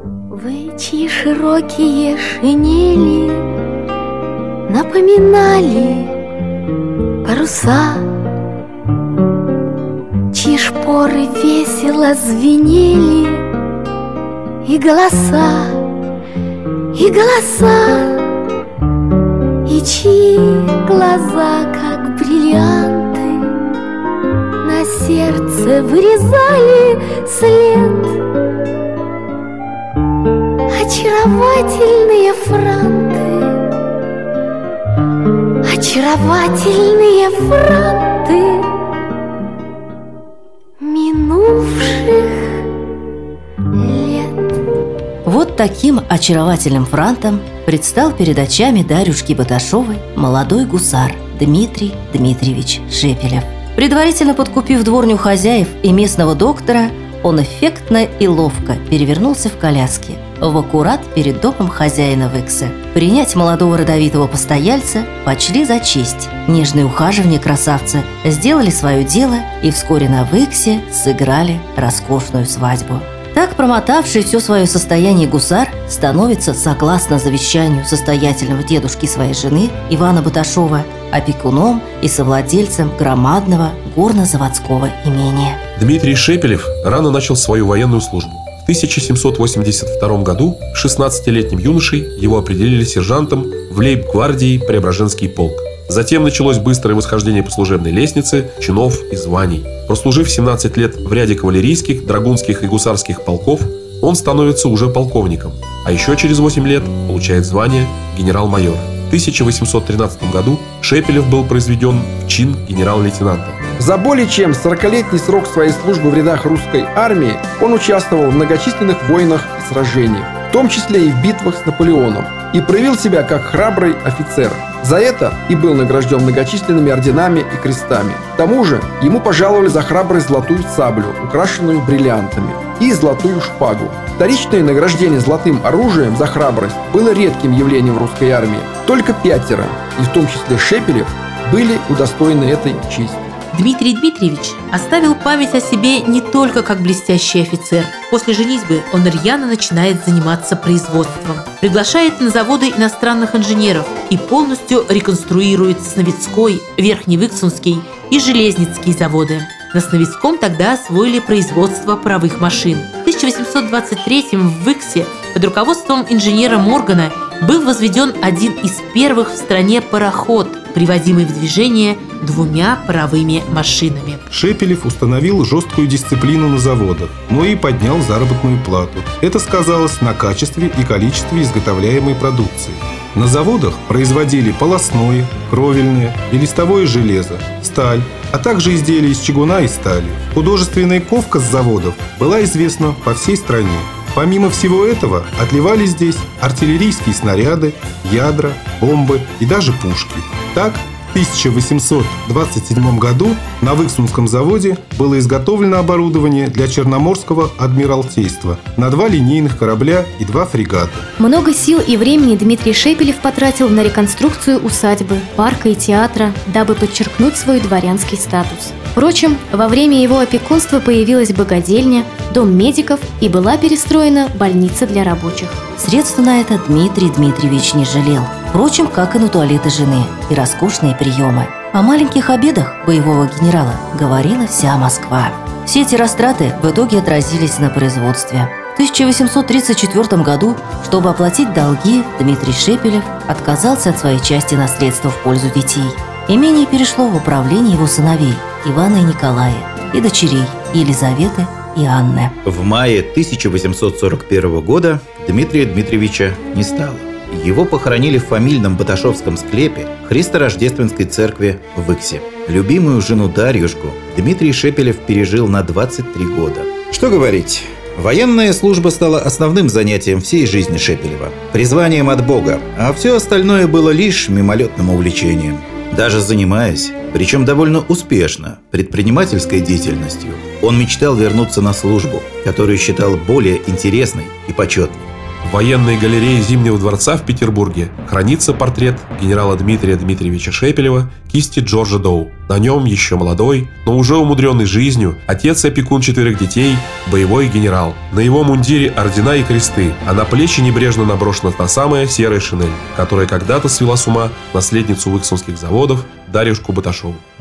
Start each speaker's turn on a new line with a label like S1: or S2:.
S1: вы, чьи широкие шинели напоминали паруса, чьи шпоры весело звенели, и голоса, и чьи глаза, как бриллианты, на сердце вырезали след. Очаровательные франты, очаровательные франты минувших лет.
S2: Вот таким очаровательным франтом предстал перед очами Дарюшки Баташовой молодой гусар Дмитрий Дмитриевич Шепелев. Предварительно подкупив дворню хозяев и местного доктора, он эффектно и ловко перевернулся в коляске в аккурат перед домом хозяина Выксы. Принять молодого родовитого постояльца почли за честь. Нежные ухаживания красавца сделали свое дело, и вскоре на Выксе сыграли роскошную свадьбу. Так промотавший все свое состояние гусар становится, согласно завещанию состоятельного дедушки своей жены Ивана Баташова, опекуном и совладельцем громадного горно-заводского имения.
S3: Дмитрий Шепелев рано начал свою военную службу. В 1782 году 16-летним юношей его определили сержантом в лейб-гвардии Преображенский полк. Затем началось быстрое восхождение по служебной лестнице чинов и званий. Прослужив 17 лет в ряде кавалерийских, драгунских и гусарских полков, он становится уже полковником, а еще через 8 лет получает звание генерал-майора. В 1813 году Шепелев был произведен в чин генерал-лейтенанта.
S4: За более чем 40-летний срок своей службы в рядах русской армии он участвовал в многочисленных войнах и сражениях, в том числе и в битвах с Наполеоном, и проявил себя как храбрый офицер. За это и был награжден многочисленными орденами и крестами. К тому же ему пожаловали за храбрость золотую саблю, украшенную бриллиантами, и золотую шпагу. Вторичное награждение золотым оружием за храбрость было редким явлением в русской армии. Только 5, и в том числе Шепелев, были удостоены этой чести.
S5: Дмитрий Дмитриевич оставил память о себе не только как блестящий офицер. После женитьбы он рьяно начинает заниматься производством, приглашает на заводы иностранных инженеров и полностью реконструирует Сновицкой, Верхневыксунский и Железницкий заводы. На Сновицком тогда освоили производство паровых машин. В 1823-м в Выксе под руководством инженера Моргана был возведен один из первых в стране пароход, приводимый в движение 2 паровыми машинами.
S6: Шепелев установил жесткую дисциплину на заводах, но и поднял заработную плату. Это сказалось на качестве и количестве изготовляемой продукции. На заводах производили полостное, кровельное и листовое железо, сталь, а также изделия из чугуна и стали. Художественная ковка с заводов была известна по всей стране. Помимо всего этого, отливали здесь артиллерийские снаряды, ядра, бомбы и даже пушки. Так, в 1827 году на Выксунском заводе было изготовлено оборудование для Черноморского адмиралтейства на 2 линейных корабля и 2 фрегата.
S7: Много сил и времени Дмитрий Шепелев потратил на реконструкцию усадьбы, парка и театра, дабы подчеркнуть свой дворянский статус. Впрочем, во время его опекунства появилась богадельня, дом медиков и была перестроена больница для рабочих.
S2: Средств на это Дмитрий Дмитриевич не жалел. Впрочем, как и на туалеты жены и роскошные приемы. О маленьких обедах боевого генерала говорила вся Москва. Все эти растраты в итоге отразились на производстве. В 1834 году, чтобы оплатить долги, Дмитрий Шепелев отказался от своей части наследства в пользу детей. Имение перешло в управление его сыновей Ивана и Николая и дочерей Елизаветы и Анны.
S8: В мае 1841 года Дмитрия Дмитриевича не стало. Его похоронили в фамильном Баташовском склепе Христорождественской церкви в Выксе. Любимую жену Дарьюшку Дмитрий Шепелев пережил на 23 года. Что говорить, военная служба стала основным занятием всей жизни Шепелева, призванием от Бога, а все остальное было лишь мимолетным увлечением. Даже занимаясь, причем довольно успешно, предпринимательской деятельностью, он мечтал вернуться на службу, которую считал более интересной и почетной.
S3: В военной галерее Зимнего дворца в Петербурге хранится портрет генерала Дмитрия Дмитриевича Шепелева кисти Джорджа Доу. На нем еще молодой, но уже умудренный жизнью, отец и опекун 4 детей, боевой генерал. На его мундире ордена и кресты, а на плечи небрежно наброшена та самая серая шинель, которая когда-то свела с ума наследницу выксунских заводов Дарьюшку Баташову.